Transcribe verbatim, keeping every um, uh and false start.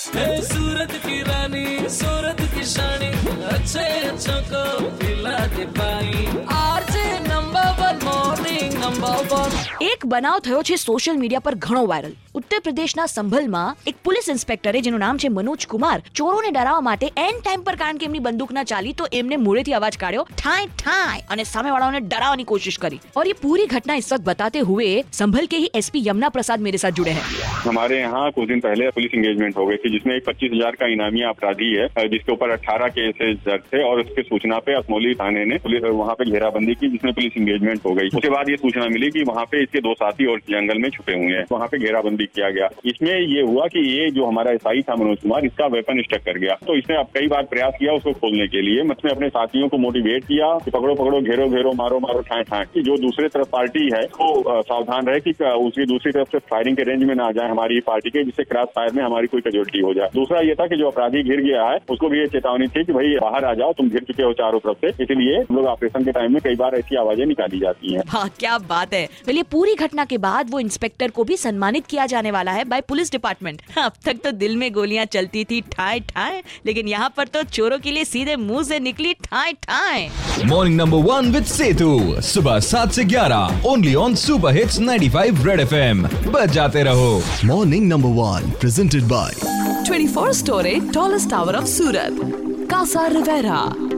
सूरत की रानी, सूरत की शानी, अच्छे अच्छों को दिला दे पाई। RJ number one, morning number one. એક બનાવ થયો છે સોશિયલ મીડિયા પર ઘણો વાયરલ। ઉત્તર પ્રદેશના સંભલમાં એક પોલીસ ઇન્સ્પેક્ટરે, જેનું નામ છે મનોજ કુમાર, ચોરોને ડરાવવા માટે એન ટાઈમ પર, કારણ કે એમની બંદૂક ના ચાલી, તો એમને મોઢેથી અવાજ કાઢ્યો ઠાય ઠાય અને સામેવાળાઓને ડરાવવાની कोशिश करी। और ये पूरी घटना इस वक्त बताते हुए संभल के ही एसपी यमुना प्रसाद मेरे साथ जुड़े हैं। हमारे यहाँ कुछ दिन पहले पुलिस एंगेजमेंट हो गई थी, जिसमें एक पच्चीस हजार का इनामी अपराधी है, जिसके ऊपर अठारह केसेस दर्ज थे, और उसकी सूचना पे असमोली थाने ने पुलिस वहाँ पे घेराबंदी की, जिसमें पुलिस एंगेजमेंट हो गई। उसके बाद ये सूचना मिली कि वहाँ पे इसके दो साथी और जंगल में छुपे हुए हैं, वहाँ पे घेराबंदी किया गया। इसमें ये हुआ कि ये जो हमारा एसआई था मनोज कुमार, इसका वेपन स्टक कर गया, तो इसने अब कई बार प्रयास किया उसको खोलने के लिए। उसने अपने साथियों को मोटिवेट किया कि पकड़ो पकड़ो, घेरो घेरो, मारो मारो, ठाए ठाए, कि जो दूसरे तरफ पार्टी है वो सावधान रहे कि उसकी दूसरी तरफ से फायरिंग के रेंज में ना आ जाए हमारी पार्टी के, जिससे क्रॉस फायर में हमारी कोई कैजुअल्टी हो जाए। दूसरा ये था कि जो अपराधी घिर गया है उसको भी ये चेतावनी थी कि भाई बाहर आ जाओ, तुम घिर चुके हो चारों तरफ से। इसलिए हम लोग ऑपरेशन के टाइम में कई बार ऐसी आवाजें निकाली जाती हैं। हाँ, क्या बात है। चलिए, पूरी घटना के बाद वो इंस्पेक्टर को भी सम्मानित किया जाने वाला है बाय पुलिस डिपार्टमेंट। अब तक तो दिल में गोलियां चलती थी ठाए ठाए, लेकिन यहाँ पर तो चोरों के लिए सीधे मुंह से निकली ठाए ठाए। Morning number one with Setu, सुबह सात से ग्यारह, only on Super Hits ninety five Red FM. बजाते रहो। Morning number one presented by twenty-four story tallest tower of Surat, Casa Rivera।